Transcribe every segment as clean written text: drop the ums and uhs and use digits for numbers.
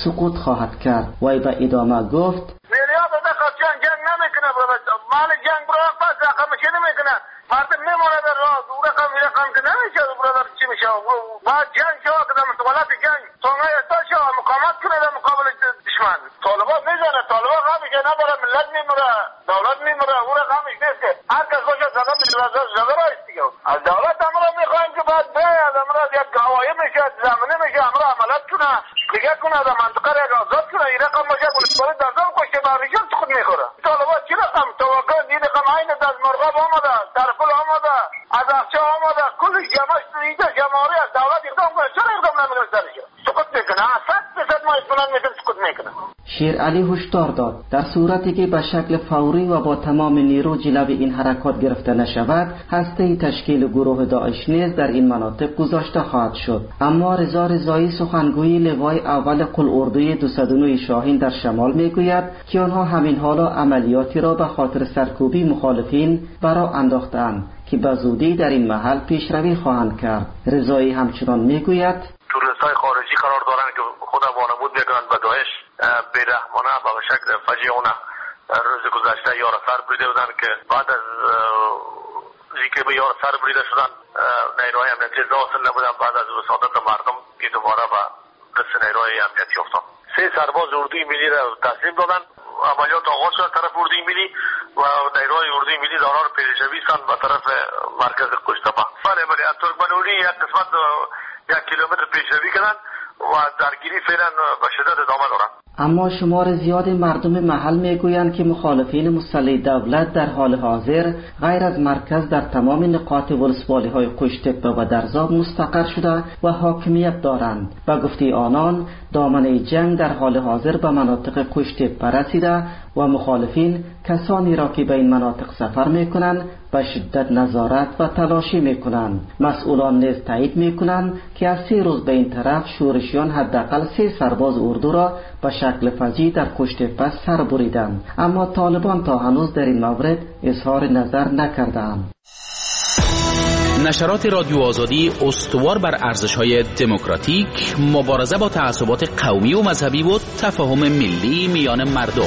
سقوط خواهد کرد. وی به ادامه گفت جنگ نمیکنه مال جنگ برای پس رقم چه نمیکنه مردم میمونه در راه او رقم که نمیشه برادر چی میشه باید جنگ شوا که در مستقلات جنگ تونگه احساس شوا مقامت کنه در مقابل دشمن. طالبان میزنه طالبان غمیشه نباره ملت میمونه دولت میمونه او رقمش نیست که هر کس باشه زده رایست دیگه. از دولت امرا میخوایم که باید باید امرا یک گواهی میشه زمینه میشه امرا عملت کنه دیگه کنه در منطقه را یک آزاد کنه این رقم باشه بلد دردم کشته بریشم خود میخوره. طالبان چی رقم توقع این رقم این از مرغاب آمده ترفل آمده از اخچه آمده کل جمعش اینجا جمعاری از دولت اقدام کنه چرا اقدام نمیدن سرشو سقوط میکنه 100% ما اطمینان میدن سقوط میکنه. شیر علی هشدار داد در صورتی که به شکل فوری و با تمام نیرو جلوی این حرکات گرفته نشود هسته تشکیل گروه داعش نیز در این مناطق گذاشته خواهد شد. اما رضا رضایی سخنگوی لوای اول قل‌اردوی 209 شاهین در شمال میگوید که آنها همین حالا عملیاتی را به خاطر سرکوبی مخالفین برا انداختند که به زودی در این محل پیشروی خواهند کرد. رضایی همچنان میگوید توریستای خارجی قرار دارند که خود وانمود میکنند به داعش بیرحمانه و به شکل فجیعانه روز گذشته یار سر بریده بودند که بعد از اینکه به یار سر بریده شدن نیروهای امنیتی حاصل نبودن بعد از وساطت مردم که دوباره به دست نیروهای امنیتی افتاد. 3 سرباز اردوی ملی را تسلیم دادن. عملیات آغاز شد طرف اردوی ملی و نیروهای اردوی ملی دارا را پیشروی ساند به طرف مرکز قشتبه. بله از ترکمنوری یک قسمت 1 کیلومتر پیشروی کردن و درگیری فعلا به شدت ادامه دارند. اما شمار زیاد مردم محل میگویند که مخالفین مسلح دولت در حال حاضر غیر از مرکز در تمام نقاط ولسوالی‌های قشتبه و درزاب مستقر شده و حاکمیت دارند. به گفته آنان دامنه جنگ در حال حاضر به مناطق قشتبه رسیده و مخالفین کسانی را که به این مناطق سفر میکنند به شدت نظارت و تلاشی میکنند. مسئولان نیز تایید میکنند که از 3 روز به این طرف شورشیان حداقل 3 سرباز اردو را به شکل فجیع در قشتبه سر بریدند. اما طالبان تا هنوز در این مورد اظهار نظر نکردند. نشرات رادیو آزادی استوار بر ارزش‌های دموکراتیک، مبارزه با تعصبات قومی و مذهبی و تفاهم ملی میان مردم.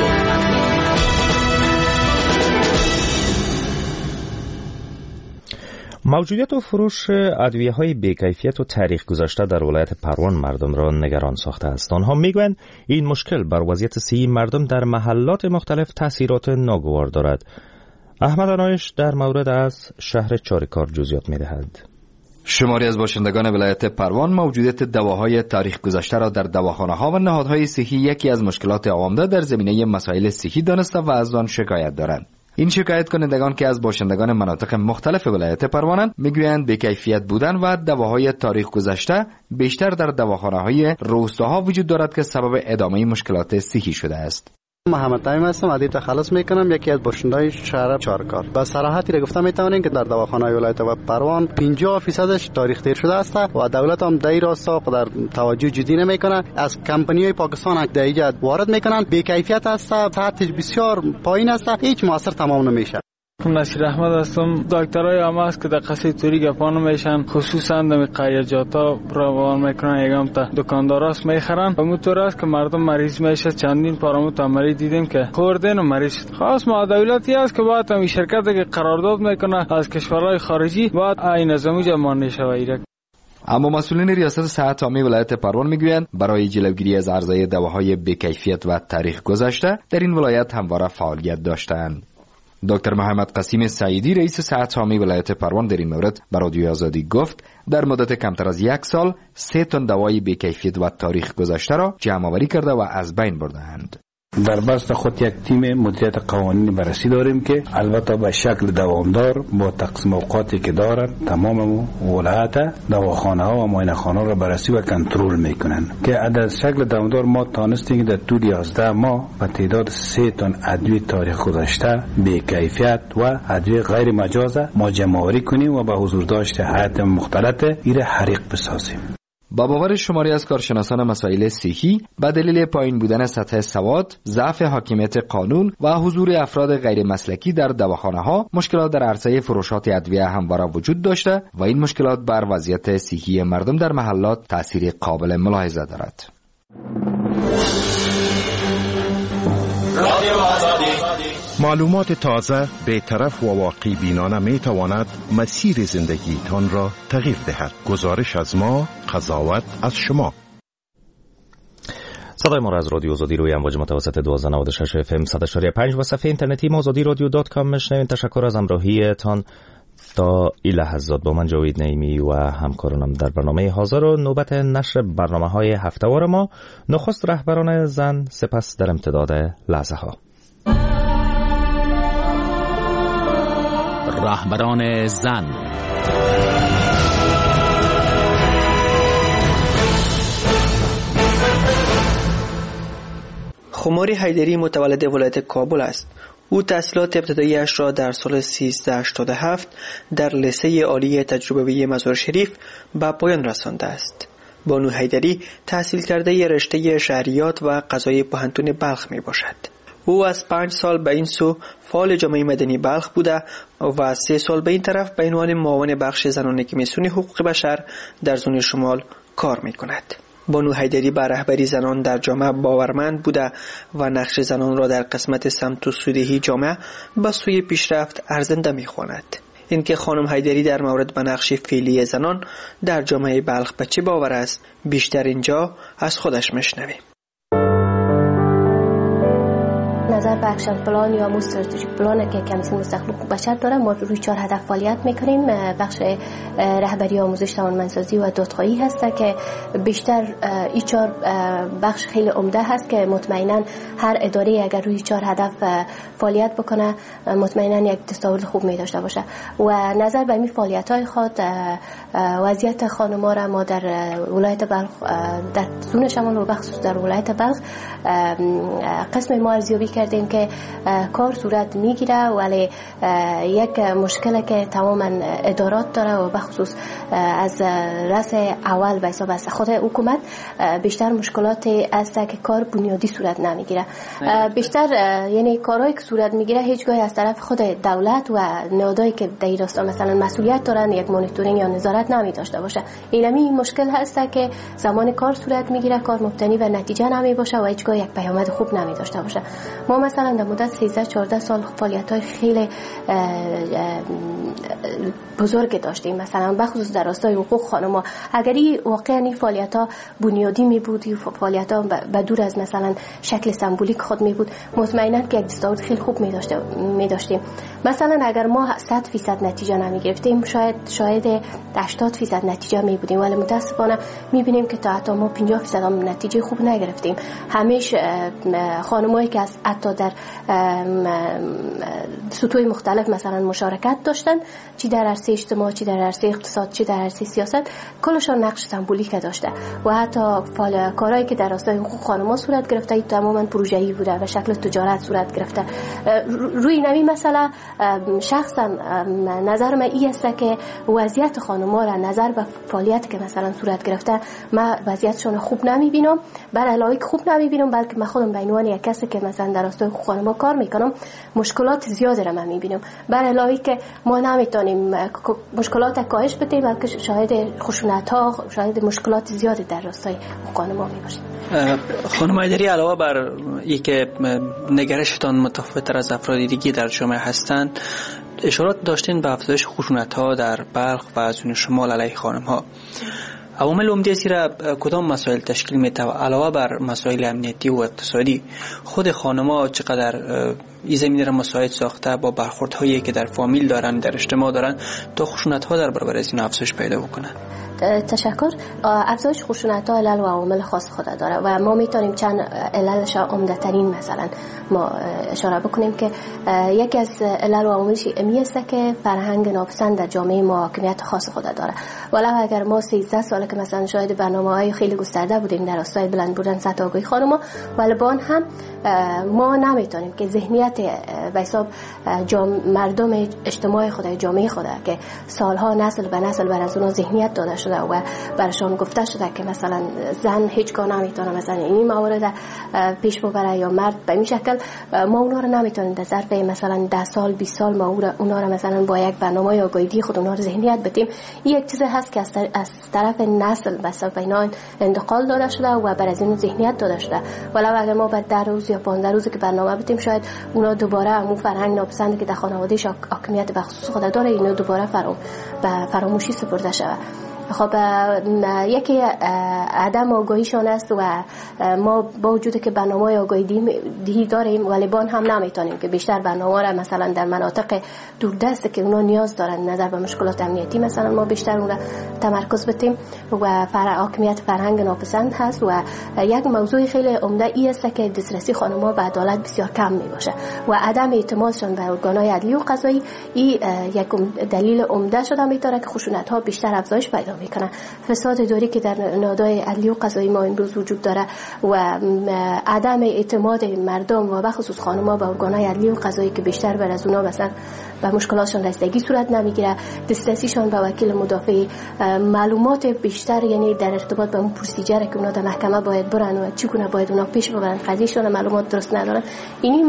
موجودیت و فروش ادویه‌های بی‌کیفیت و تاریخ گذشته در ولایت پروان مردم را نگران ساخته است. آنها میگویند این مشکل بر وضعیت صحی مردم در محلات مختلف تاثیرات ناگوار دارد. احمد انایش در مورد از شهر چاریکار جزئیات می‌دهد. شماری از باشندگان ولایت پروان موجودیت دواهای تاریخ گذشته را در دواخانه‌ها و نهادهای صحی یکی از مشکلات عمده در زمینه مسائل صحی دانسته و از آن شکایت دارند. این شکایت کنندگان که از باشندگان مناطق مختلف ولایت پروانند میگویند بی‌کیفیت بودن و دواهای تاریخ گذشته بیشتر در دواخانه‌های روستاها وجود دارد که سبب ادامه مشکلات صحی شده است. محمد نعیم هستم، عدی تخلص میکنم، یکی از باشندگان شهر چارکار. با صراحتی را گفته میتوانیم که در دواخانه ولایت پروان 50% تاریخ دیر شده است و دولت هم در راستا در توجه جدی نمیکنه. از کمپانی‌های پاکستان در اینجا وارد میکنن، بی کیفیت است، سطحش بسیار پایین است، هیچ موثر تمام نمیشه. نصیر احمد هستم. دکترای هم هست که در قصه توری گپا نمیشن، خصوصا در قریجاتا روان میکنن، یکم تا دکانداراست میخرن و موتور است که مردم مریض میشه. چندین پاراموت عملی دیدیم که خوردن و مریض. خاص ما دولتی است که باید این شرکت که قرارداد میکنه از کشورهای خارجی باید این نظامی جمع شود. اما مسئولین ریاست صحت عامه ولایت پروان میگویند برای جلوگیری از عرضه دواهای بی‌کیفیت و تاریخ گذشته در این ولایت همواره فعالیت داشتند. دکتر محمد قاسم سعیدی رئیس صحت عامه ولایت پروان در این مورد به رادیو آزادی گفت در مدت کمتر از 1 سال 3 تن دوای بی‌کیفیت و تاریخ گذشته را جمع آوری کرده و از بین برده‌اند. در بست خود یک تیم مدیریت قوانین بررسی داریم که البته به شکل دوامدار با تقسیم اوقاتی که دارند تمام ولایت دواخانه ها و معاینه خانه را بررسی و کنترل میکنند که از شکل دوامدار ما تانستیم در طول 11 ماه به تعداد 3 تن ادویه تاریخ گذشته بی کیفیت و ادویه غیر مجازه ما جمع آوری کنیم و به حضور داشت هیئت مختلطه ایره حریق بسازیم. با باور شماری از کارشناسان مسائل صحی به دلیل پایین بودن سطح سواد، ضعف حاکمیت قانون و حضور افراد غیر مسلکی در دواخانه‌ها، مشکلات در عرصه فروشات ادویه همواره وجود داشته و این مشکلات بر وضعیت صحی مردم در محلات تأثیر قابل ملاحظه دارد. معلومات تازه، بی‌طرف و واقعی بینانه می تواند مسیر زندگی تان را تغییر دهد. گزارش از ما، قضاوت از شما. صدای ما را از رادیو آزادی روی امواج متوسط 1296 FM 100.5 و صفحه اینترنتی ما azadiradio.com میشنوید. تشکر از همراهیتان تا این لحظات. با من جاوید نعیمی و همکارانم در برنامه حاضر و نوبت نشر برنامه‌های هفته‌وار ما. نخست رهبران زن، سپس در امتداد لحظه ها. رهبران زن. خماری حیدری متولد ولایت کابل است. او تحصیلات ابتدایی‌اش را در سال 1387 در لیسه عالی تجربوی مزار شریف به پایان رسانده است. بانو حیدری تحصیل کرده رشته شهریات و قضای پوهنتون بلخ می باشد. او از 5 سال به این سو فعال جامعه مدنی بلخ بوده و 3 سال به این طرف به عنوان معاون بخش زنان کمیسیون حقوق بشر در زون شمال کار می کند. بانو حیدری به رهبری زنان در جامعه باورمند بوده و نقش زنان را در قسمت سمت و سودهی جامعه به سوی پیشرفت ارزنده می خواند. اینکه خانم حیدری در مورد به نقش فعلی زنان در جامعه بلخ به چه باور است، بیشتر اینجا از خودش میشنویم. نظر به اکشن پلان یا استراتژیک پلان که کمیسیون مستقل حقوق بشر داره، ما روی 4 هدف فعالیت میکنیم. بخش رهبری آموزش توانمندسازی و دادخواهی هست که بیشتر این 4 بخش خیلی عمده هست که مطمئنا هر اداره اگر روی 4 هدف فعالیت بکنه مطمئنا یک دستاورد خوب می داشته باشه. و نظر به این فعالیت های خود وضعیت خانم‌ها را ما در ولایت بلخ در زون شمال و بخصوص در ولایت بلخ قسم ما ارزیابی کردیم که کار صورت میگیره، ولی یک مشکلی که تماما ادارات داره و بخصوص از رأس اول به حساب از خود حکومت بیشتر مشکلاتی است که کار بنیادی صورت نمیگیره. بیشتر یعنی کارهایی که صورت میگیره هیچگاه از طرف خود دولت و نهادهایی که در این راستا مثلا مسئولیت دارن یک مانیتورینگ یا نظارت نمی داشته باشه. این مشکل هست که زمان کار صورت میگیره، کار مبتنی و نتیجه نمی باشه و هیچگاه یک پیامد خوب نمی داشته باشه. ما مثلا در مدت 13-14 سال فعالیت‌های خیلی بزرگ داشتیم، مثلا بخصوص در راستای حقوق خانم‌ها. اگر واقعا این فعالیت‌ها بنیادی می بود، فعالیت‌ها به دور از مثلا شکل سمبولیک خود می بود، مطمئنا که یک دستاورد خیلی خوب می داشتیم. مثلا اگر ما 100% نتیجه نمی گرفتیم، شاید 80% نتیجه می بودیم، ولی متاسفانه می بینیم که تا حتی ما 50% هم نتیجه خوب نگرفتیم. همیشه خانمایی که از حتی در سطوح مختلف مثلا مشارکت داشتن، چی در عرصه اجتماع، چی در عرصه اقتصاد، چی در عرصه سیاست، کلشان نقش سمبولیک داشته و حتی کارهایی که در راستای حقوق خانم‌ها صورت گرفته تماما پروژه‌ای بوده و شکل تجارت صورت گرفته. روی نمی مسئله شخصا نظر من این است که وضعیت خانم‌ها را نظر به فعالیتی که مثلا صورت گرفته من وضعیتشون خوب نمی‌بینم، بر علاوه خوب نمی‌بینم بلکه من خودم به عنوان یک کسی که مثلا در راستای حقوق خانم‌ها کار می‌کنم مشکلات زیادی را من می‌بینم، بر علاوه که ما نمی‌تونیم مشکلات کاهش بدیم بلکه شاهد خشونت‌ها، شاهد مشکلات زیادی در راستای خانم‌ها می‌باشیم. خانم حیدری، علاوه بر اینکه نگرشتان متفاوت‌تر از افراد دیگه در جامعه هستند، اشارات داشتین به افزایش خشونت‌ها در بلخ و زون شمال علیه خانم‌ها. عوامل عمده زیرا کدام مسائل تشکیل می‌ده؟ علاوه بر مسائل امنیتی و اقتصادی، خود خانم‌ها چقدر این زمینه را مساعد ساخته با برخوردهایی که در فامیل دارن، در اجتماع دارن، تا خشونت‌ها در برابر از این افزایش پیدا بکنن؟ تشکر. افزایش خشونت‌ها علل و عوامل خاص خود داره و ما میتونیم چند عللش عمده ترین مثلا ما اشاره بکنیم که یکی از علل و عواملش این است که فرهنگ ناپسند در جامعه ما حاکمیت خاص خود داره. ولو اگر ما 13 ساله که مثلا شاهد برنامه‌های خیلی گسترده بودیم در راستای بلند بردن سطح آگاهی خانم‌ها، ولی با آن هم ما نمیتونیم که ذهنیت به حساب مردم اجتماع خود، جامعه خود که سالها نسل به نسل بر از اون ذهنیت داده شده شده و برشان گفته شده که مثلا زن هیچگاه نمیتونه مثلا این موارد پیش ببره یا مرد به این شکل. ما اونا رو نمیتونیم در ظرف مثلا 10 سال 20 سال ما اونا رو مثلا با یک برنامه آگاهی خود اونا رو ذهنیت بدیم. این یک چیز هست که از طرف نسل به سمت اینا انتقال داده شده و بر از این ذهنیت داده شده. ولی اگه ما بعد 10 روز یا 15 روزی که برنامه بدیم شاید اونا دوباره همون فرهنگ ناپسندی که در خانوادهش حاکمیت به خصوص خود داره اینو دوباره به فراموشی سپرده شود. خب یکی عدم آگاهیشان است و ما با وجود که برنامه آگاهی داریم ولی بان هم نمیتونیم که بیشتر برنامه را مثلا در مناطق دوردست که اونا نیاز دارن نظر به مشکلات امنیتی مثلا ما بیشتر اون را تمرکز بدیم و حاکمیت فرهنگ ناپسند هست. و یک موضوع خیلی عمده ای است که دسترسی خانم‌ها به عدالت بسیار کم میباشه و عدم اعتمادشان به ارگان‌های عدلی و قضایی یک دلیل عمده شده میتونه که خشونت‌ها بیشتر افزایش پیدا میکنه. فساد داری که در نهادهای عدلی و قضایی ما امروز وجود داره و عدم اعتماد مردم و بخصوص خانم‌ها به ارگان‌های عدلی و قضایی که بیشتر بر از اونها مثلا و مشکلاتشان رسیدگی صورت نمیگیره، دسترسیشان به وکیل مدافع، معلومات بیشتر یعنی در ارتباط با اون پروسیجر که اونا در محکمه باید برن و چگونه باید اونا پیش ببرن قضیهشون معلومات درست ندارن. این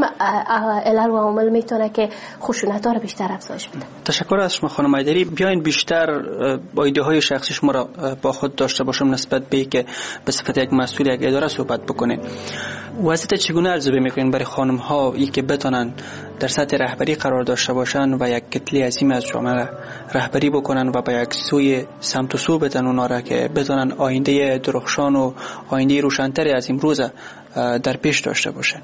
علل و عوامل میتونه که خشونت‌ها رو بیشتر افزایش بده. تشکر از شما خانم ایدری. بیاین بیشتر با ایده‌های شخصی شما را با خود داشته باشم نسبت به که به صفت یک مسئول یک اداره صحبت بکنید. وضعیت چگونه ارزیابی میکنین برای خانم ها ای که بتونن در سطح رهبری قرار داشته باشن و یک کتله عظیم از جامعه رهبری بکنن و به یک سوی سمت و سو بدن اونا را که بتونن آینده درخشان و آینده روشن‌تری از امروز در پیش داشته باشن؟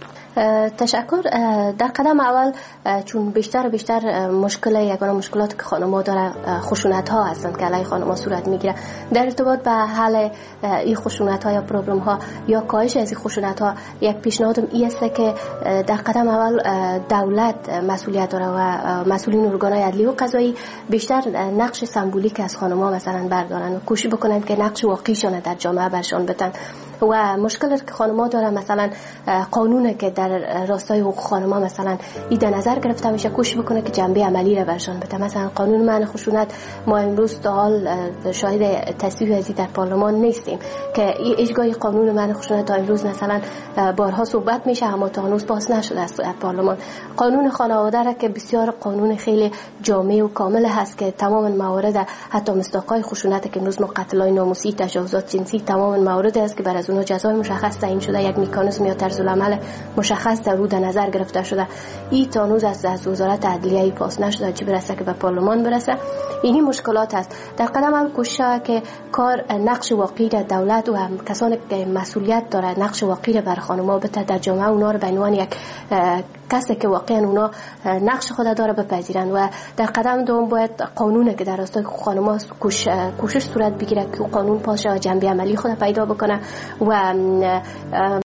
تشکر. در قدم اول چون بیشتر و بیشتر مشکلاتی که خانم‌ها داره خشونت‌ها هستند که علیه خانم‌ها صورت میگیره، در ارتباط به حل این خشونت‌ها یا پروبلم‌ها یا کاهش از این خشونت‌ها یک پیشنهادم این است که در قدم اول دولت مسئولیت داره و مسئولین ارگان‌های عدلی و قضایی بیشتر نقش سمبولیک از خانم‌ها مثلا بردارن و کوشش بکنن که نقش واقعیشون در جامعه برشون بدن. و مشکلی که خانم‌ها دارن مثلا قانونی که در راستای حقوق خانم‌ها مثلا ایده نظر گرفته میشه کوشش بکنه که جنبه عملی را برشان بده. مثلا قانون منع خشونت ما امروز تا حال شاهد تصویب ازی در پارلمان نیستیم که اجرای قانون منع خشونت تا امروز مثلا بارها صحبت میشه اما تا هنوز پاس نشده از پارلمان. قانون خانواده را که بسیار قانون خیلی جامع و کامل هست که تمام موارد حتی مصداقای خشونت که امروز ما قتل‌های ناموسی، تجاوزات جنسی تمام موارد است که بر از اونها جزای مشخص تعیین شده، یک مکانیزم یا طرز العمل مشخص در او در نظر گرفته شده. این تا هنوز از وزارت عدلیه پاس نشده چه برسه که به پارلمان برسه. این مشکلات است. در قدم اول کوشش که کار نقش واقعی در دولت و هم کسانی که مسئولیت داره نقش واقعی بر خانم‌ها بده در جامعه اونا رو به عنوان یک کسی که واقعا اونا نقش خود داره بپذیرن. و در قدم دوم باید قانونی که در راستای خانم‌ها کوشش صورت بگیره که قانون پاشه و جنبه عملی خود پیدا بکنه و